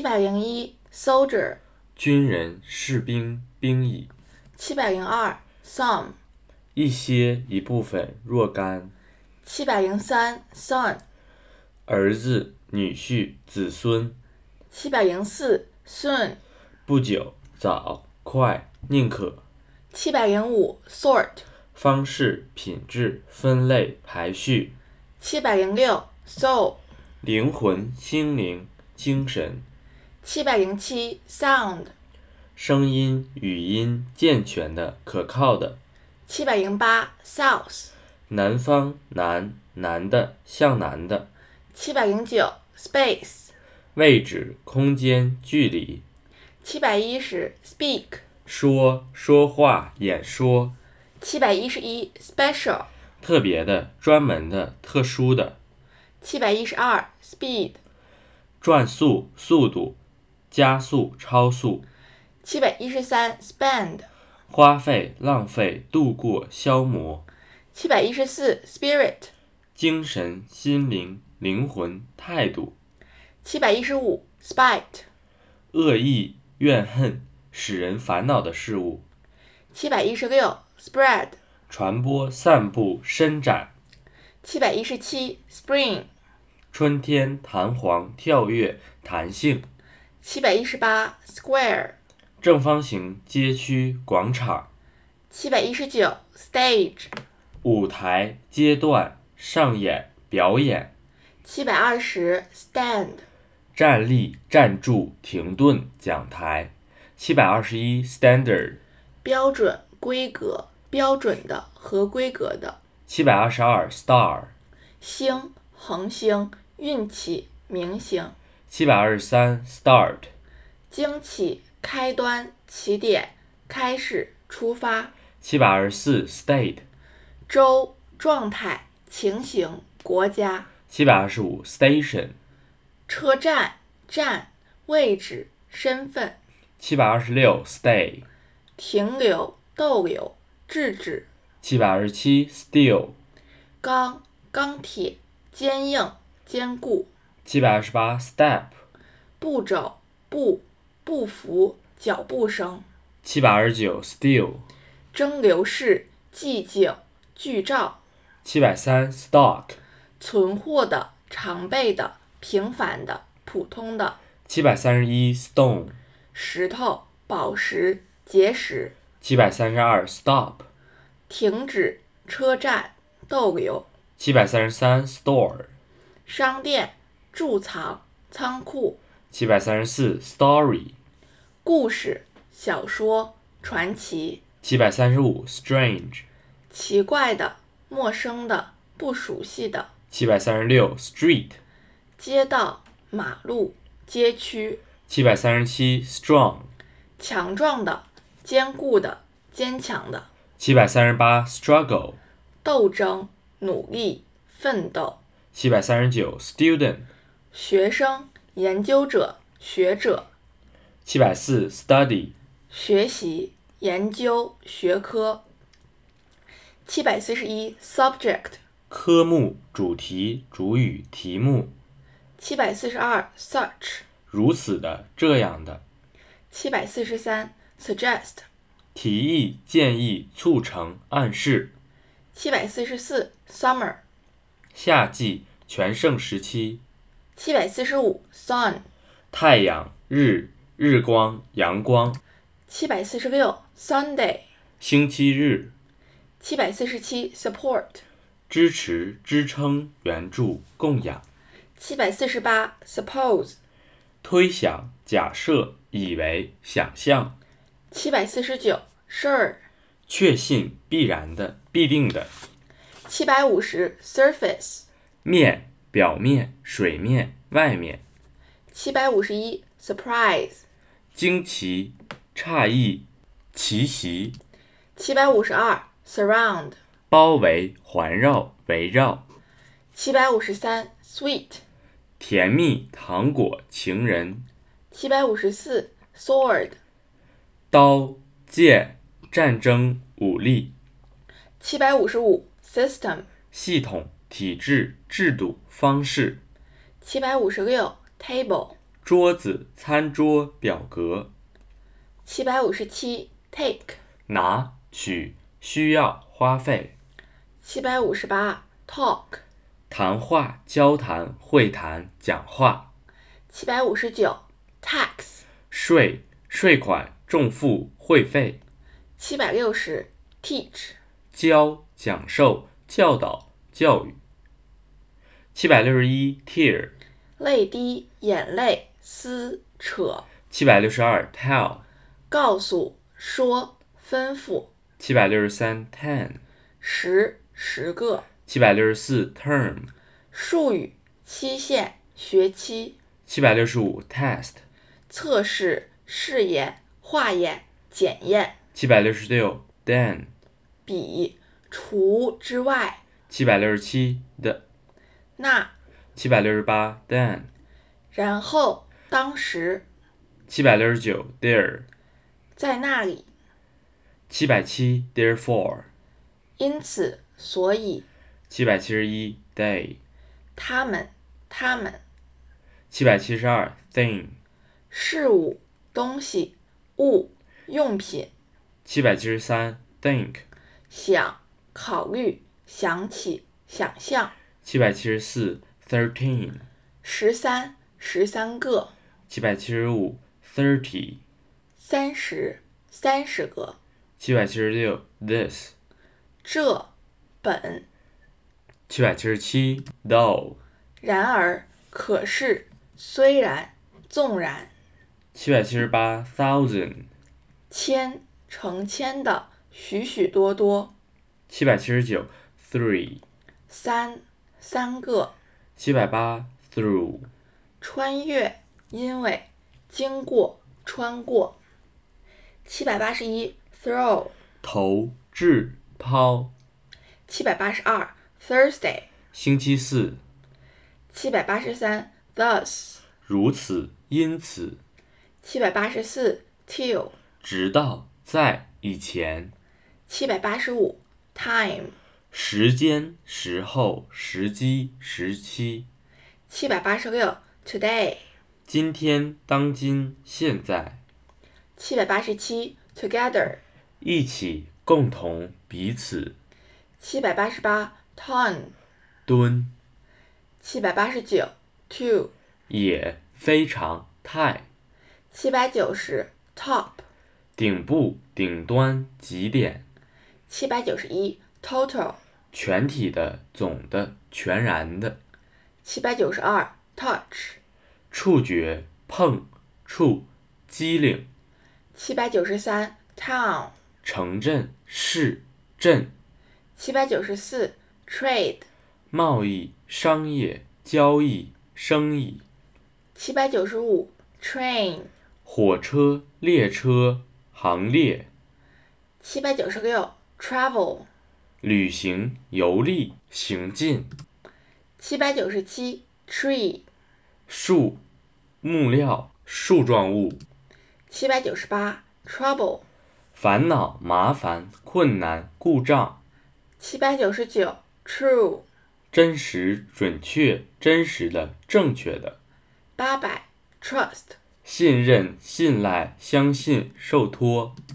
701 soldier 军人、士兵、兵役。 702 some 一些、一部分、若干。 703 son 儿子、女婿、子孙。 704 soon 不久、早、快、宁可。 705 sort 方式、品质、分类、排序。 706 soul 灵魂、心灵、精神。 707 sound 声音、语音，健全的、可靠的。 708 south 南方，南，南的，向南的。 709 space 位置、空间、距离。 710 speak 说，说话，演说。 711 special 特别的、专门的、特殊的。 712 speed 转速、速度，加速、超速。 713 spend 花费、浪费、度过、消磨。 714 spirit 精神、心灵、灵魂、态度。 715 spite 恶意、怨恨，使人烦恼的事物。 716 spread 传播、散布、伸展。 717 spring 春天、弹簧、跳跃、弹性。 718 square 正方形、街区、广场。 719 stage 舞台、阶段、上演、表演。 720 stand 站立、站住、停顿、讲台。721 standard 标准规格标准的合规格的 722 star 星恒星运气明星 723 start 惊奇开端起点开始出发 724 state 周状态情形国家 725 station 车站站位置身份 726 stay 停留逗留制止 727 steel 钢铁坚硬坚固 728 step 步骤步幅脚步声 729 still 蒸馏室寂静剧照 730 stock 存货的常备的平凡的普通的 731 stone 石头宝石结石 732 stop 停止车站逗留 733 store 商店贮藏仓库 734 story 故事小说传奇 735 strange 奇怪的陌生的不熟悉的 736 street 街道马路街区 737 strong 强壮的坚固的坚强的 738 struggle 斗争努力奋斗 739 student 学生研究者学者 740 study 学习研究学科741 subject 科目、主题、主语、题目。 742 such 如此的、这样的。 743 suggest 提议、建议、促成、暗示。 744 summer 夏季、全盛时期。 745 sun 太阳、日、日光、阳光。 746 Sunday 星期日。 747 support 支持、支撑、援助、供养。 748 suppose 推想、假设、以为、想象。 749 sure 确信、必然的、必定的。 750 surface 面、表面、水面、外面。 751 surprise 惊奇、诧异、奇袭。 752 surround 包围、环绕、围绕。 753 sweet 甜蜜、糖果、情人。 754 sword 刀、剑、战争、武力。 755 system 系统、体制、制度、方式。 756 table 桌子、餐桌、表格。 757 take 拿、取、需要、花费。 758 talk 谈话、交谈、会谈、讲话。 759 tax 税、税款、重付、会费。 760 teach 教、讲授、教导、教育。761 tear 泪滴、眼泪、撕扯。 762 tell 告诉、说、吩咐。 763 ten 10个。 764 term 术语、期限、学期。 765 test 测试、试验、化验、检验。 766 then 比、除之外。 767 the 那。 768 then 然后，当时。 769 there 在那里。 770 therefore 因此，所以。 771 day 他们。 772 thing 事物、东西、物、用品。 773 think 想、考虑、想起、想象。 774 13 13个。 775 30 30个。 776 this 这。本。 777 though 然而，可是，虽然，纵然。 778 thousand 千，成千的，许许多多。 779 three 三个。 780 through 穿越，因为，经过，穿过。781 throw 投掷抛。 782 Thursday 星期四。 783 thus 如此因此。 784 till 直到在以前。 785 time 时间时候时机时期。 786 today 今天当今现在。 787 together 一起共同彼此。 788 ton 蹲。 789 to 也非常太。 790 top 顶部顶端极点。 791 total 全体的总的全然的。 792 touch 触觉碰触机灵。 793 town 城镇市镇。 794 trade 贸易商业交易生意。 795 train 火车列车行列。 796 travel 旅行游历行进。 797 tree 树木料树状物。 798 trouble 烦恼麻烦困难故障。 799 true 真实准确真实的正确的。 800 trust 信任信赖相信受托。